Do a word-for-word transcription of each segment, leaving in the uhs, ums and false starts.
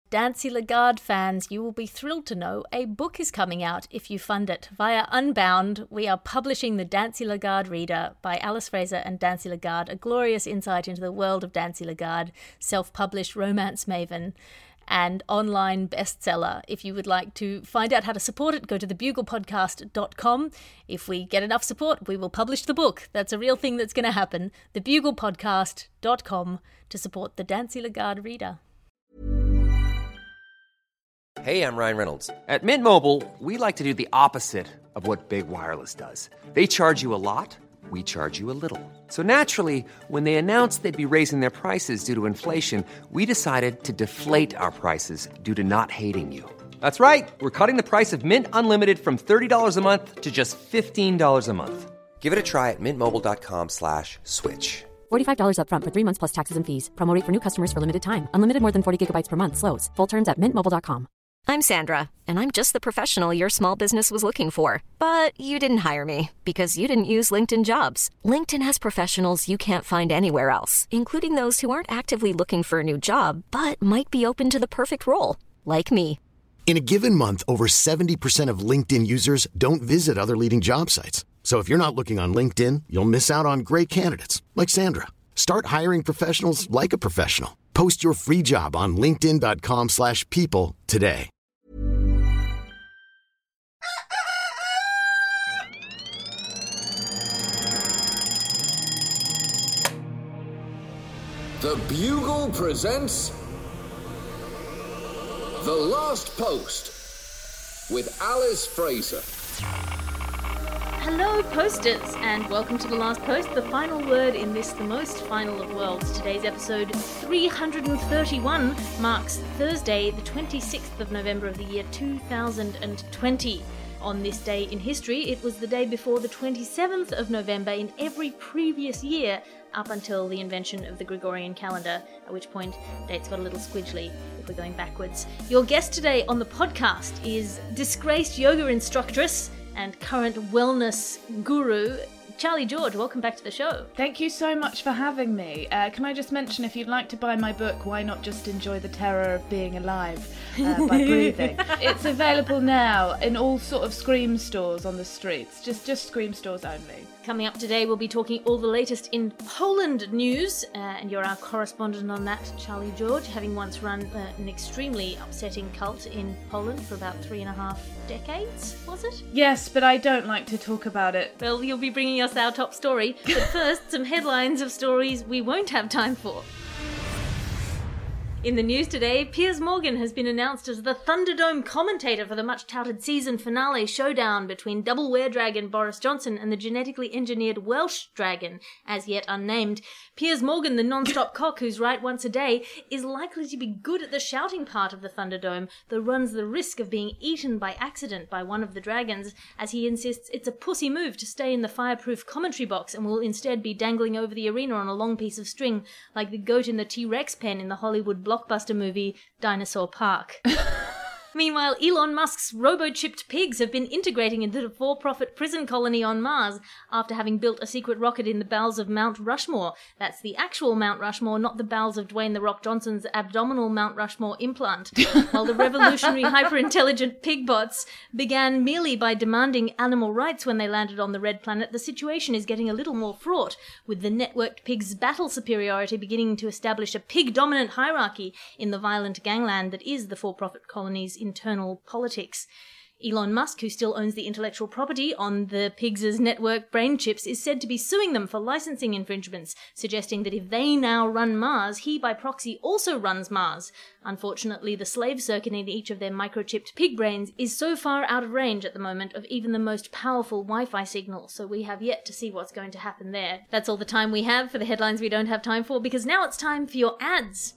Dancy Lagarde fans, you will be thrilled to know a book is coming out if you fund it. Via Unbound, we are publishing the Dancy Lagarde Reader by Alice Fraser and Dancy Lagarde, a glorious insight into the world of Dancy Lagarde, self-published romance maven and online bestseller. If you would like to find out how to support it, go to the bugle podcast dot com. If we get enough support, we will publish the book. That's a real thing that's going to happen. the bugle podcast dot com to support the Dancy Lagarde Reader. Hey, I'm Ryan Reynolds. At Mint Mobile, we like to do the opposite of what Big Wireless does. They charge you a lot, we charge you a little. So naturally, when they announced they'd be raising their prices due to inflation, we decided to deflate our prices due to not hating you. That's right. We're cutting the price of Mint Unlimited from thirty dollars a month to just fifteen dollars a month. Give it a try at mintmobile.com slash switch. forty-five dollars up front for three months plus taxes and fees. Promo rate for new customers for limited time. Unlimited more than forty gigabytes per month. Slows full terms at mint mobile dot com. I'm Sandra, and I'm just the professional your small business was looking for. But you didn't hire me because you didn't use LinkedIn Jobs. LinkedIn has professionals you can't find anywhere else, including those who aren't actively looking for a new job, but might be open to the perfect role, like me. In a given month, over seventy percent of LinkedIn users don't visit other leading job sites. So if you're not looking on LinkedIn, you'll miss out on great candidates like Sandra. Start hiring professionals like a professional. Post your free job on linkedin dot com slash people today. The Bugle presents The Last Post with Alice Fraser. Hello, posters, and welcome to The Last Post, the final word in this, the most final of worlds. Today's episode three hundred thirty-one marks Thursday, the twenty-sixth of November of the year two thousand twenty. On this day in history, it was the day before the twenty-seventh of November in every previous year up until the invention of the Gregorian calendar, at which point dates got a little squidgely if we're going backwards. Your guest today on the podcast is disgraced yoga instructress and current wellness guru, Charlie George. Welcome back to the show. Thank you so much for having me. Uh, can I just mention, if you'd like to buy my book, Why Not Just Enjoy the Terror of Being Alive uh, by Breathing? It's available now in all sort of Scream stores on the streets. Just, just Scream stores only. Coming up today, we'll be talking all the latest in Poland news, uh, and you're our correspondent on that, Charlie George, having once run uh, an extremely upsetting cult in Poland for about three and a half decades, was it? Yes, but I don't like to talk about it. Well, you'll be bringing us our top story, but first, some headlines of stories we won't have time for. In the news today, Piers Morgan has been announced as the Thunderdome commentator for the much-touted season finale showdown between double were-dragon Boris Johnson and the genetically engineered Welsh dragon, as yet unnamed. Piers Morgan, the non-stop cock who's right once a day, is likely to be good at the shouting part of the Thunderdome, though runs the risk of being eaten by accident by one of the dragons, as he insists it's a pussy move to stay in the fireproof commentary box and will instead be dangling over the arena on a long piece of string, like the goat in the T-Rex pen in the Hollywood blockbuster movie Dinosaur Park. Meanwhile, Elon Musk's robo-chipped pigs have been integrating into the for-profit prison colony on Mars after having built a secret rocket in the bowels of Mount Rushmore. That's the actual Mount Rushmore, not the bowels of Dwayne The Rock Johnson's abdominal Mount Rushmore implant. While the revolutionary hyper-intelligent pigbots began merely by demanding animal rights when they landed on the Red Planet, the situation is getting a little more fraught, with the networked pigs' battle superiority beginning to establish a pig-dominant hierarchy in the violent gangland that is the for-profit colony's internal politics. Elon Musk, who still owns the intellectual property on the pigs' network brain chips, is said to be suing them for licensing infringements, suggesting that if they now run Mars, he by proxy also runs Mars. Unfortunately, the slave circuit in each of their microchipped pig brains is so far out of range at the moment of even the most powerful Wi-Fi signal, so we have yet to see what's going to happen there. That's all the time we have for the headlines we don't have time for, because now it's time for your ads.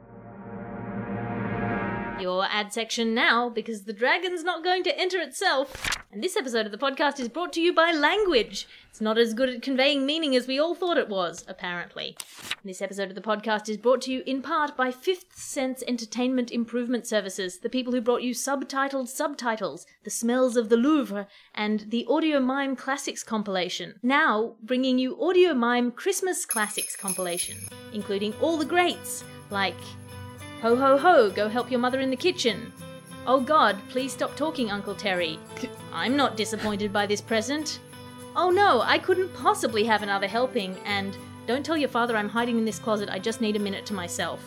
Your ad section now, because the dragon's not going to enter itself. And this episode of the podcast is brought to you by Language. It's not as good at conveying meaning as we all thought it was, apparently. This episode of the podcast is brought to you in part by Fifth Sense Entertainment Improvement Services, the people who brought you Subtitled Subtitles, The Smells of the Louvre, and the Audio Mime Classics compilation. Now, bringing you Audio Mime Christmas Classics compilation, including all the greats, like Ho ho ho, go help your mother in the kitchen. Oh God, please stop talking, Uncle Terry. I'm not disappointed by this present. Oh no, I couldn't possibly have another helping, and don't tell your father I'm hiding in this closet, I just need a minute to myself.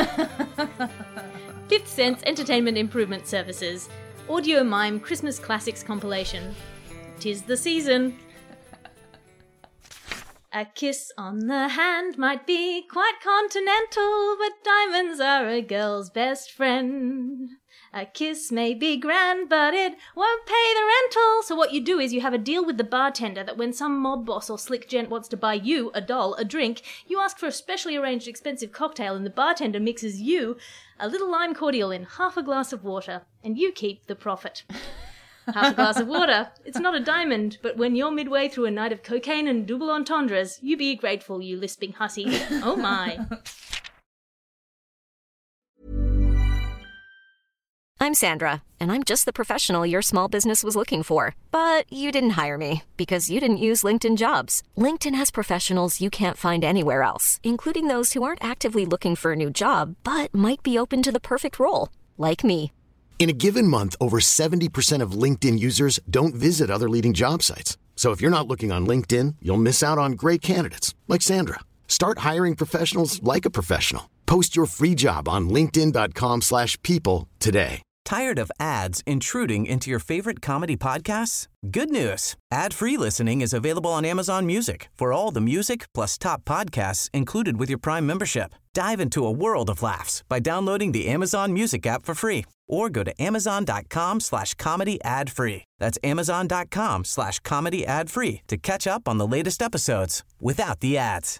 Fifth Sense Entertainment Improvement Services. Audio Mime Christmas Classics compilation. 'Tis the season. A kiss on the hand might be quite continental, but diamonds are a girl's best friend. A kiss may be grand, but it won't pay the rental. So what you do is you have a deal with the bartender that when some mob boss or slick gent wants to buy you, a doll, a drink, you ask for a specially arranged expensive cocktail and the bartender mixes you a little lime cordial in half a glass of water, and you keep the profit. Half a glass of water. It's not a diamond, but when you're midway through a night of cocaine and double entendres, you be grateful, you lisping hussy. Oh my. I'm Sandra, and I'm just the professional your small business was looking for. But you didn't hire me because you didn't use LinkedIn Jobs. LinkedIn has professionals you can't find anywhere else, including those who aren't actively looking for a new job, but might be open to the perfect role, like me. In a given month, over seventy percent of LinkedIn users don't visit other leading job sites. So if you're not looking on LinkedIn, you'll miss out on great candidates like Sandra. Start hiring professionals like a professional. Post your free job on linkedin dot com slash people today. Tired of ads intruding into your favorite comedy podcasts? Good news. Ad-free listening is available on Amazon Music for all the music plus top podcasts included with your Prime membership. Dive into a world of laughs by downloading the Amazon Music app for free or go to amazon dot com slash comedy ad free. That's amazon dot com slash comedy ad free to catch up on the latest episodes without the ads.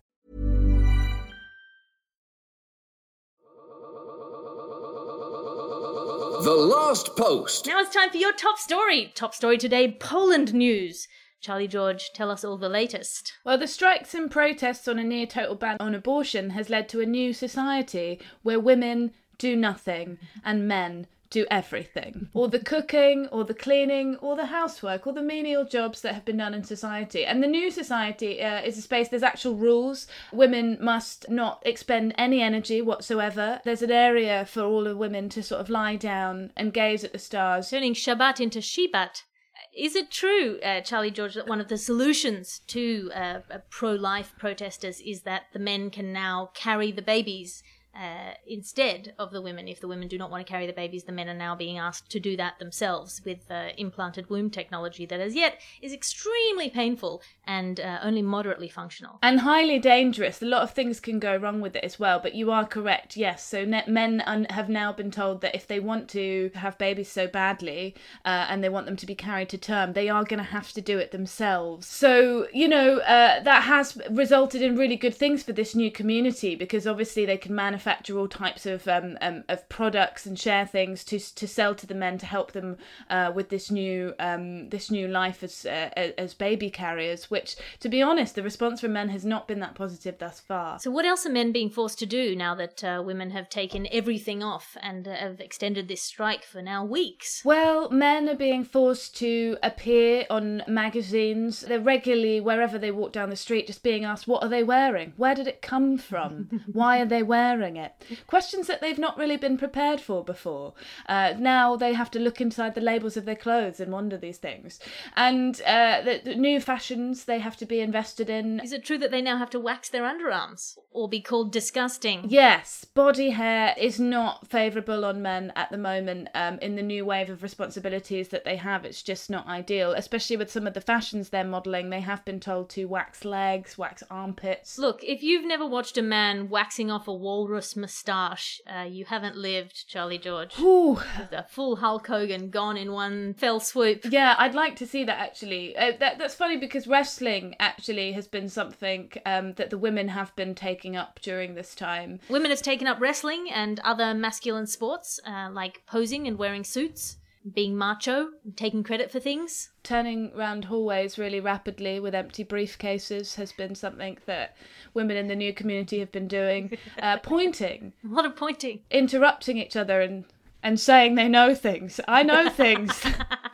The Last Post. Now it's time for your top story. Top story today, Poland news. Charlie George, tell us all the latest. Well, the strikes and protests on a near-total ban on abortion has led to a new society where women do nothing and men do everything. All the cooking, all the cleaning, all the housework, all the menial jobs that have been done in society. And the new society uh, is a space, there's actual rules. Women must not expend any energy whatsoever. There's an area for all the women to sort of lie down and gaze at the stars. Turning Shabbat into Shibat. Is it true, uh, Charlie George, that one of the solutions to uh, pro-life protesters is that the men can now carry the babies Uh, instead of the women? If the women do not want to carry the babies, the men are now being asked to do that themselves with uh, implanted womb technology that as yet is extremely painful and uh, only moderately functional. And highly dangerous. A lot of things can go wrong with it as well, but you are correct, yes. So ne- men un- have now been told that if they want to have babies so badly uh, and they want them to be carried to term, they are going to have to do it themselves. So, you know, uh, that has resulted in really good things for this new community because obviously they can manufacture manufacture all types of um, um of products and share things to to sell to the men to help them uh, with this new um this new life as uh, as baby carriers. Which, to be honest, the response from men has not been that positive thus far. So, what else are men being forced to do now that uh, women have taken everything off and uh, have extended this strike for now weeks? Well, men are being forced to appear on magazines. They're regularly, wherever they walk down the street, just being asked, what are they wearing? Where did it come from? Why are they wearing it? Questions that they've not really been prepared for before. Uh, now they have to look inside the labels of their clothes and wonder these things. And uh, the, the new fashions they have to be invested in. Is it true that they now have to wax their underarms or be called disgusting? Yes, body hair is not favourable on men at the moment. Um, in the new wave of responsibilities that they have, it's just not ideal, especially with some of the fashions they're modelling. They have been told to wax legs, wax armpits. Look, if you've never watched a man waxing off a walrus moustache, uh, you haven't lived, Charlie George. Ooh. The full Hulk Hogan gone in one fell swoop. Yeah, I'd like to see that, actually. Uh, that, that's funny because wrestling actually has been something um, that the women have been taking up during this time. Women have taken up wrestling and other masculine sports, uh, like posing and wearing suits, being macho, taking credit for things. Turning round hallways really rapidly with empty briefcases has been something that women in the new community have been doing. Uh, pointing. A lot of pointing. Interrupting each other and, and saying they know things. I know things.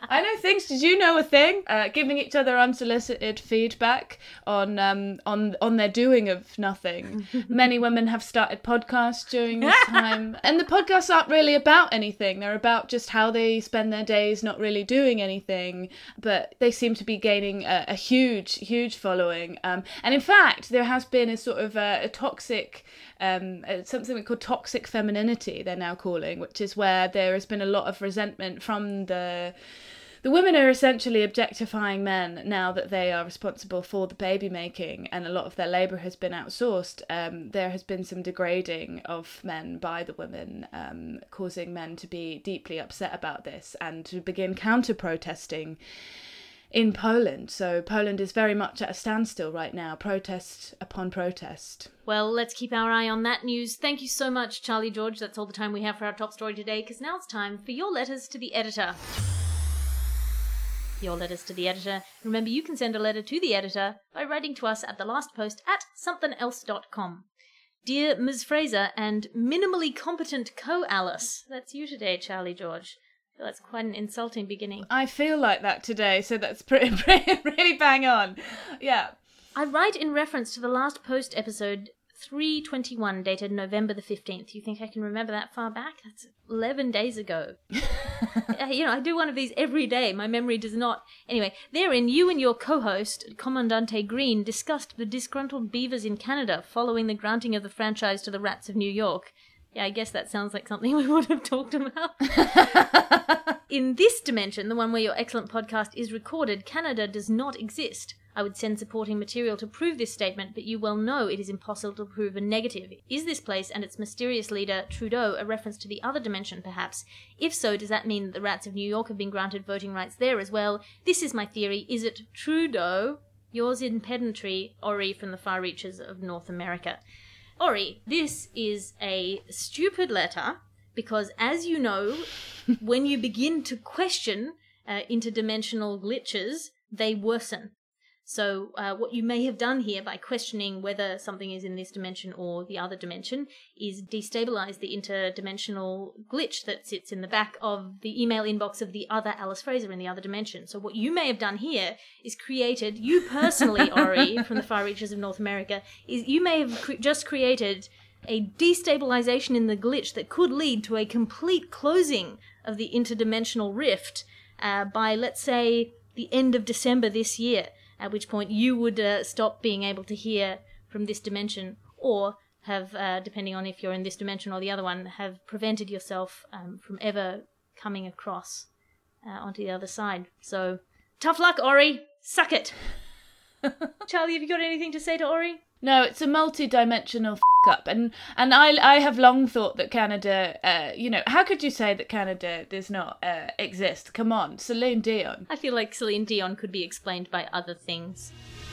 I know things. Did you know a thing? Uh, giving each other unsolicited feedback on um on on their doing of nothing. Many women have started podcasts during this time, and the podcasts aren't really about anything. They're about just how they spend their days, not really doing anything. But they seem to be gaining a, a huge, huge following. Um, and in fact, there has been a sort of a, a toxic. Um, something we call toxic femininity, they're now calling, which is where there has been a lot of resentment from the the women are essentially objectifying men now that they are responsible for the baby making, and a lot of their labour has been outsourced. Um, there has been some degrading of men by the women, um, causing men to be deeply upset about this and to begin counter-protesting in Poland. So Poland is very much at a standstill right now, protest upon protest. Well, let's keep our eye on that news. Thank you so much, Charlie George. That's all the time we have for our top story today, because now it's time for your letters to the editor. Your letters to the editor. Remember, you can send a letter to the editor by writing to us at the last post at something else dot com. Dear Miz Fraser and minimally competent co-Alice. That's you today, Charlie George. That's quite an insulting beginning. I feel like that today, so that's pretty, pretty really bang on. Yeah. I write in reference to the last post episode three twenty-one, dated November the fifteenth. You think I can remember that far back? That's eleven days ago. You know, I do one of these every day. My memory does not. Anyway, therein, you and your co-host, Commandante Green, discussed the disgruntled beavers in Canada following the granting of the franchise to the Rats of New York. Yeah, I guess that sounds like something we would have talked about. In this dimension, the one where your excellent podcast is recorded, Canada does not exist. I would send supporting material to prove this statement, but you well know it is impossible to prove a negative. Is this place and its mysterious leader, Trudeau, a reference to the other dimension, perhaps? If so, does that mean that the Rats of New York have been granted voting rights there as well? This is my theory. Is it Trudeau? Yours in pedantry, Ori from the far reaches of North America. Ori, this is a stupid letter because, as you know, when you begin to question uh, interdimensional glitches, they worsen. So uh, what you may have done here by questioning whether something is in this dimension or the other dimension is destabilize the interdimensional glitch that sits in the back of the email inbox of the other Alice Fraser in the other dimension. So what you may have done here is created, you personally, Ori, from the far reaches of North America, is you may have cre- just created a destabilization in the glitch that could lead to a complete closing of the interdimensional rift uh, by, let's say, the end of December this year. At which point you would uh, stop being able to hear from this dimension, or have, uh, depending on if you're in this dimension or the other one, have prevented yourself um, from ever coming across uh, onto the other side. So, tough luck, Ori. Suck it. Charlie, have you got anything to say to Ori? No, it's a multi-dimensional f*** up, and and I I have long thought that Canada, uh, you know, how could you say that Canada does not uh, exist? Come on, Celine Dion. I feel like Celine Dion could be explained by other things.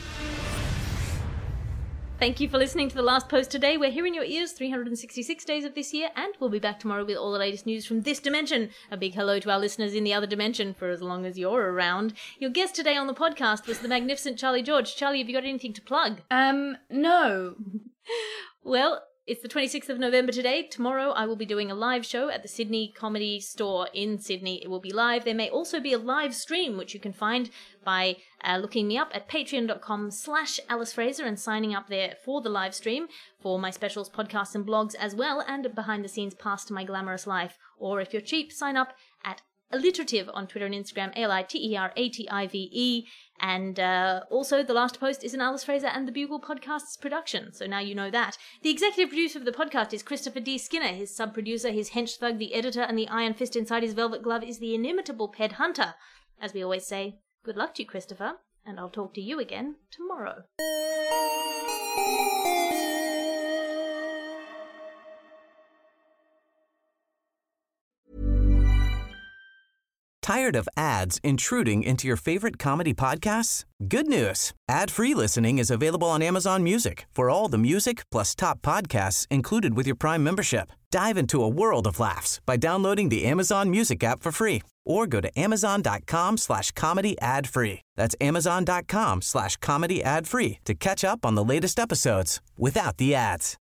Thank you for listening to The Last Post today. We're here in your ears three hundred sixty-six days of this year, and we'll be back tomorrow with all the latest news from this dimension. A big hello to our listeners in the other dimension for as long as you're around. Your guest today on the podcast was the magnificent Charlie George. Charlie, have you got anything to plug? Um, no. Well, it's the twenty-sixth of November today. Tomorrow I will be doing a live show at the Sydney Comedy Store in Sydney. It will be live. There may also be a live stream, which you can find by uh, looking me up at patreon.com slash Alice Fraser and signing up there for the live stream for my specials, podcasts and blogs as well, and behind the scenes pass to my glamorous life. Or if you're cheap, sign up at Alliterative on Twitter and Instagram, A L I T E R A T I V E. And uh, also, The Last Post is an Alice Fraser and the Bugle Podcasts production, so now you know that. The executive producer of the podcast is Christopher D. Skinner. His sub-producer, his hench thug, the editor, and the iron fist inside his velvet glove is the inimitable Ped Hunter. As we always say, good luck to you, Christopher, and I'll talk to you again tomorrow. Tired of ads intruding into your favorite comedy podcasts? Good news. Ad-free listening is available on Amazon Music for all the music plus top podcasts included with your Prime membership. Dive into a world of laughs by downloading the Amazon Music app for free or go to amazon.com slash comedy ad free. That's amazon.com slash comedy ad free to catch up on the latest episodes without the ads.